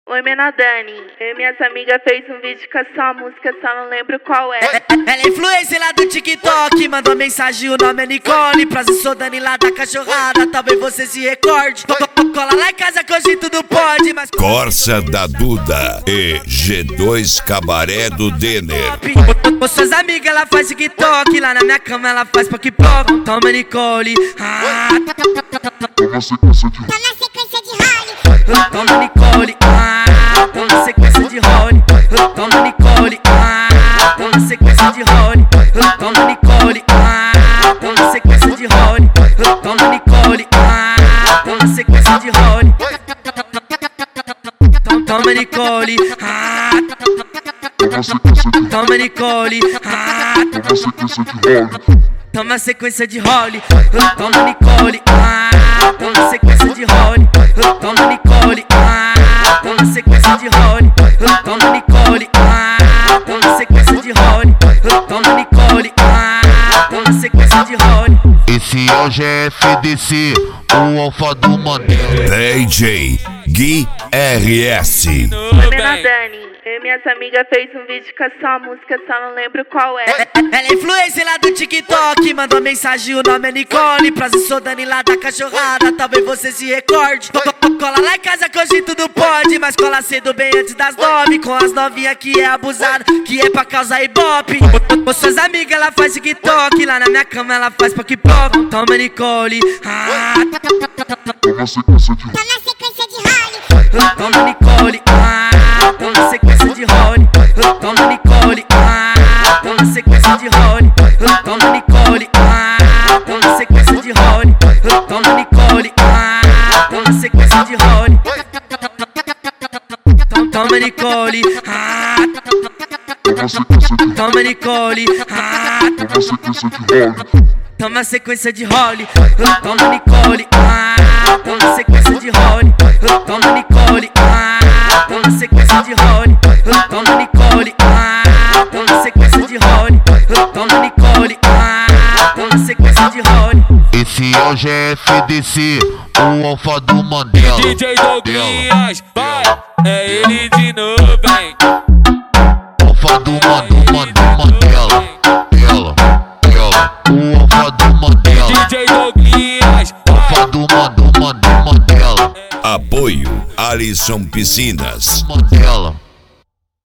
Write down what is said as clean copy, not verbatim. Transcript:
Oi, Mena Dani. Eu e minhas amigas fez um vídeo com essa música, só não lembro qual é. Ela é influencer lá do TikTok, mandou mensagem, o nome é Nicole. Prazer, sou Dani lá da cachorrada, talvez você se recorde. Cola lá em casa que hoje tudo pode, mas... Corsa da Duda e G2 Cabaré do Denner. Com suas amigas ela faz TikTok, lá na minha cama ela faz poc-poc. Toma Nicole, Toma sequência de role. Toma Nicole, toma sequência de role. Toma Nicole, toma sequência de role. Toma Nicole, toma sequência de role. Toma Nicole, toma sequência de role. Toma Nicole, toma Nicole, toma sequência de role. Toma Nicole, toma sequência de role. Toma Nicole, toma sequência de role. Toma Nicole, toma sequência de role. Toma Nicole, toma sequência de role. Esse é o GFDC, o alfa do Mandela. DJ Gui RS. Oi, Mena Dani. Eu e minhas amigas fez um vídeo com essa música, só não lembro qual é. Ela é influencer lá do TikTok, mandou mensagem, o nome é Nicole. Prazer, sou Dani lá da cachorrada, talvez você se recorde. Cola lá em casa que hoje tudo pode, mas cola cedo bem antes das 9. Com as novinhas que é abusada, que é pra causar ibope. Com suas amigas ela faz TikTok, lá na minha cama ela faz poc-poc. Toma Nicole, Toma sequência de role. toma Nicole, toma sequência de role. Toma Nicole, toma sequência de role. Toma Nicole, toma sequência de role. Toma Nicole, toma sequência de role. Toma Nicole, toma Nicole, toma sequência de role. Toma Nicole, toma sequência de role. Toma Nicole, toma sequência de role. Toma Nicole, toma sequência de role. Toma Nicole, toma sequência de role. Esse é o GFDC, o alfa do Mandela. DJ Douglas, vai, é ele de novo, hein? Alfa do Mandela. O alfa do Mandela. DJ Douglas, Alfa do Mandela. Apoio Alisson Piscinas. Mandela.